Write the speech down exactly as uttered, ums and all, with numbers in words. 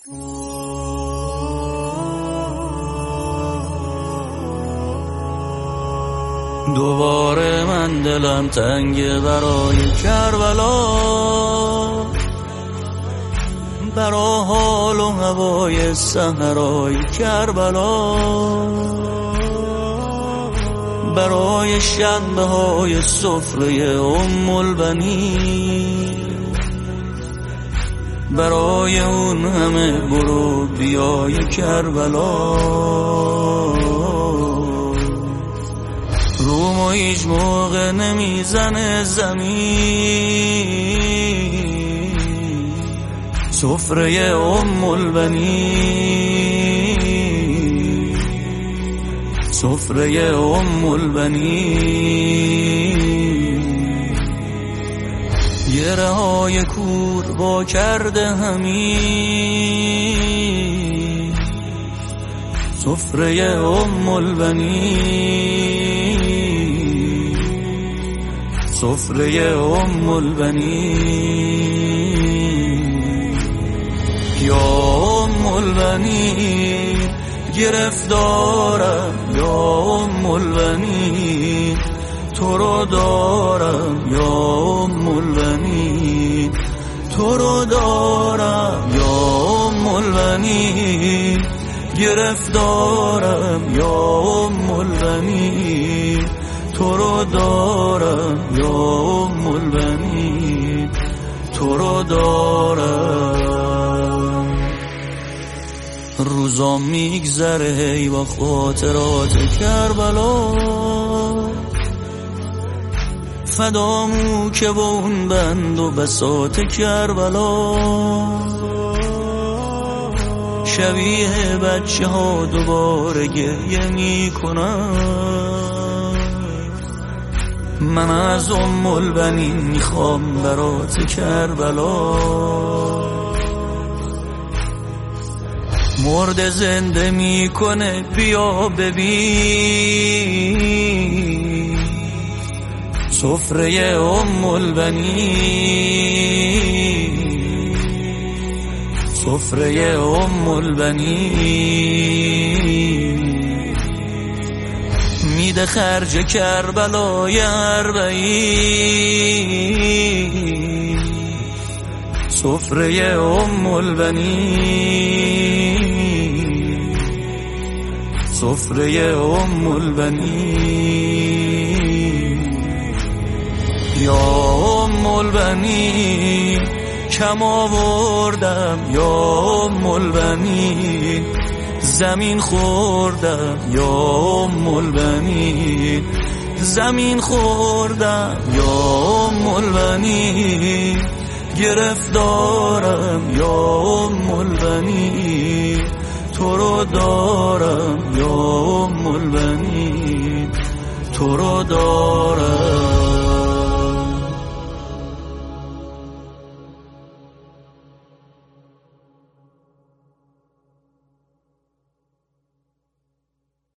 دوباره من دلم تنگه برای کربلا، برای حال و هوای صحرای کربلا، برای شنبه های سفره ام البنین، برای اون همه برو بیای کربلا. رومو هیچ موقع نمیزنه زمین، سفره ام البنین، سفره ام البنین. گره های کور با کرده همین، سفره ام البنین، سفره ام البنین. یا ام البنین گرفتارم، یا ام البنین تو رو دارم، یا ام البنین تو رو دارم، یا ام البنین گرفتارم، یا ام البنین تو رو دارم، یا ام البنین تو رو دارم. روزام میگذره هی با خاطرات کربلا، فدامو که با اون بند و بساط کربلا. شبیه بچه ها دوباره گریه میکنم، من از ام البنین میخوام برات کربلا. مرد زنده میکنه بیا ببین، سفره ام البنین، سفره ام البنین. میده خرج کربلای اربعین، سفره ام البنین، سفره ام البنین. یا ام البنین کم آوردم، یا ام البنین زمین خوردم، یا ام البنین زمین خوردم، یا ام البنین گرفتارم، یا ام البنین تو رو دارم، یا ام البنین تو رو دارم.